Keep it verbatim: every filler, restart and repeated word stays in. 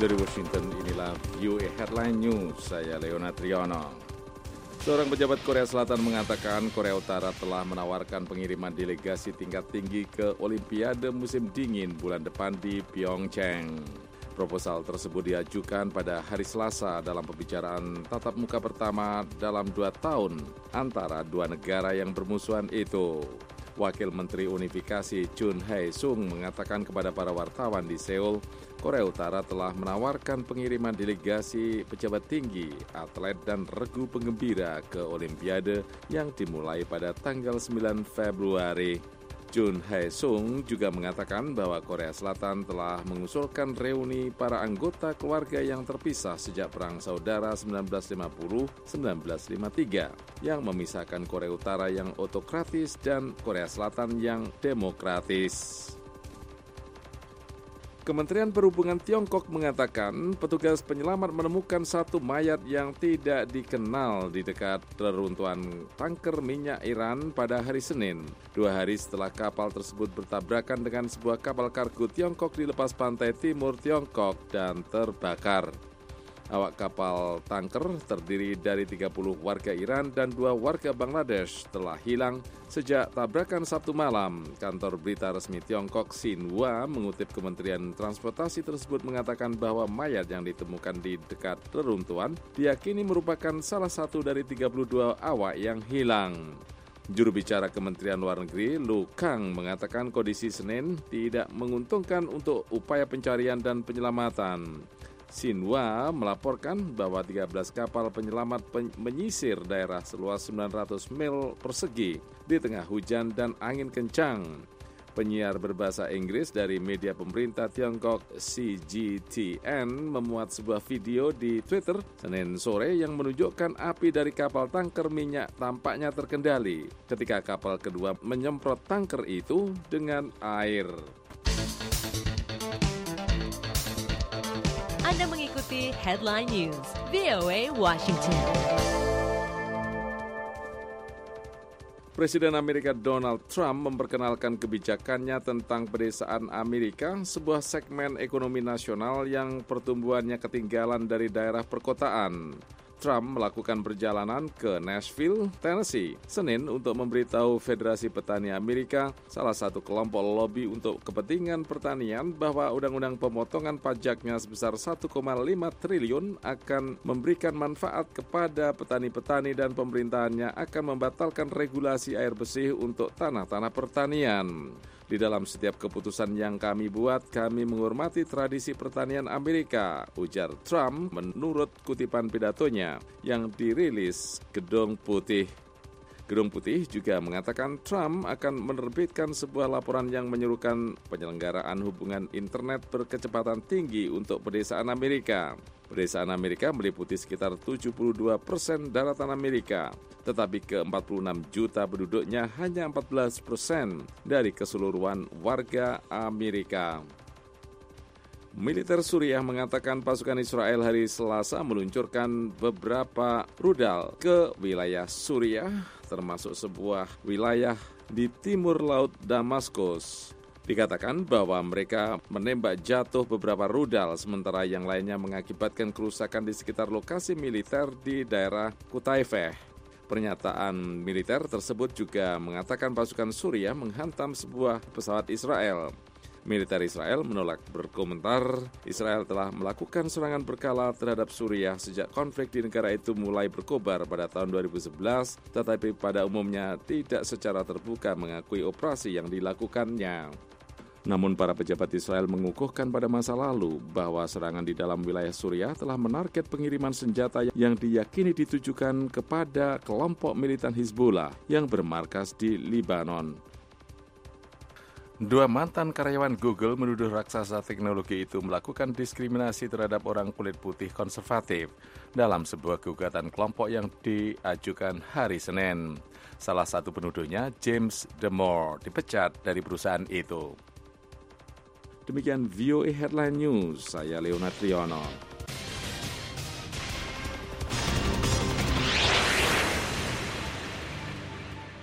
Dari Washington, inilah V O A Headline News. Saya Leonard Riono. Seorang pejabat Korea Selatan mengatakan Korea Utara telah menawarkan pengiriman delegasi tingkat tinggi ke Olimpiade musim dingin bulan depan di Pyeongchang. Proposal tersebut diajukan pada hari Selasa dalam pembicaraan tatap muka pertama dalam dua tahun antara dua negara yang bermusuhan itu. Wakil Menteri Unifikasi Chun Hae-sung mengatakan kepada para wartawan di Seoul, Korea Utara telah menawarkan pengiriman delegasi pejabat tinggi, atlet dan regu penggembira ke Olimpiade yang dimulai pada tanggal sembilan Februari. Chun Hae-sung juga mengatakan bahwa Korea Selatan telah mengusulkan reuni para anggota keluarga yang terpisah sejak Perang Saudara sembilan belas lima puluh sampai sembilan belas lima puluh tiga yang memisahkan Korea Utara yang otokratis dan Korea Selatan yang demokratis. Kementerian Perhubungan Tiongkok mengatakan petugas penyelamat menemukan satu mayat yang tidak dikenal di dekat reruntuhan tanker minyak Iran pada hari Senin, dua hari setelah kapal tersebut bertabrakan dengan sebuah kapal kargo Tiongkok di lepas pantai timur Tiongkok dan terbakar. Awak kapal tanker terdiri dari tiga puluh warga Iran dan dua warga Bangladesh telah hilang sejak tabrakan Sabtu malam. Kantor berita resmi Tiongkok Xinhua mengutip Kementerian Transportasi tersebut mengatakan bahwa mayat yang ditemukan di dekat reruntuhan diyakini merupakan salah satu dari tiga puluh dua awak yang hilang. Juru bicara Kementerian Luar Negeri, Lu Kang, mengatakan kondisi Senin tidak menguntungkan untuk upaya pencarian dan penyelamatan. Xinhua melaporkan bahwa tiga belas kapal penyelamat pen- menyisir daerah seluas sembilan ratus mil persegi di tengah hujan dan angin kencang. Penyiar berbahasa Inggris dari media pemerintah Tiongkok C G T N memuat sebuah video di Twitter Senin sore yang menunjukkan api dari kapal tanker minyak tampaknya terkendali ketika kapal kedua menyemprot tanker itu dengan air. Anda mengikuti Headline News, V O A Washington. Presiden Amerika Donald Trump memperkenalkan kebijakannya tentang pedesaan Amerika, sebuah segmen ekonomi nasional yang pertumbuhannya ketinggalan dari daerah perkotaan. Trump melakukan perjalanan ke Nashville, Tennessee, Senin untuk memberitahu Federasi Petani Amerika, salah satu kelompok lobi untuk kepentingan pertanian, bahwa undang-undang pemotongan pajaknya sebesar satu koma lima triliun akan memberikan manfaat kepada petani-petani dan pemerintahannya akan membatalkan regulasi air bersih untuk tanah-tanah pertanian. Di dalam setiap keputusan yang kami buat, kami menghormati tradisi pertanian Amerika, ujar Trump menurut kutipan pidatonya yang dirilis Gedung Putih. Gedung Putih juga mengatakan Trump akan menerbitkan sebuah laporan yang menyerukan penyelenggaraan hubungan internet berkecepatan tinggi untuk pedesaan Amerika. Pedesaan Amerika meliputi sekitar tujuh puluh dua persen daratan Amerika, tetapi ke empat puluh enam juta penduduknya hanya empat belas persen dari keseluruhan warga Amerika. Militer Suriah mengatakan pasukan Israel hari Selasa meluncurkan beberapa rudal ke wilayah Suriah, termasuk sebuah wilayah di timur laut Damaskus. Dikatakan bahwa mereka menembak jatuh beberapa rudal, sementara yang lainnya mengakibatkan kerusakan di sekitar lokasi militer di daerah Kutaifeh. Pernyataan militer tersebut juga mengatakan pasukan Suriah menghantam sebuah pesawat Israel. Militer Israel menolak berkomentar. Israel telah melakukan serangan berkala terhadap Suriah sejak konflik di negara itu mulai berkobar pada tahun dua ribu sebelas, tetapi pada umumnya tidak secara terbuka mengakui operasi yang dilakukannya. Namun para pejabat Israel mengukuhkan pada masa lalu bahwa serangan di dalam wilayah Suriah telah menarget pengiriman senjata yang diyakini ditujukan kepada kelompok militan Hizbullah yang bermarkas di Libanon. Dua mantan karyawan Google menuduh raksasa teknologi itu melakukan diskriminasi terhadap orang kulit putih konservatif dalam sebuah gugatan kelompok yang diajukan hari Senin. Salah satu penuduhnya, James Damore, dipecat dari perusahaan itu. Demikian V O A Headline News, saya Leonard Riono.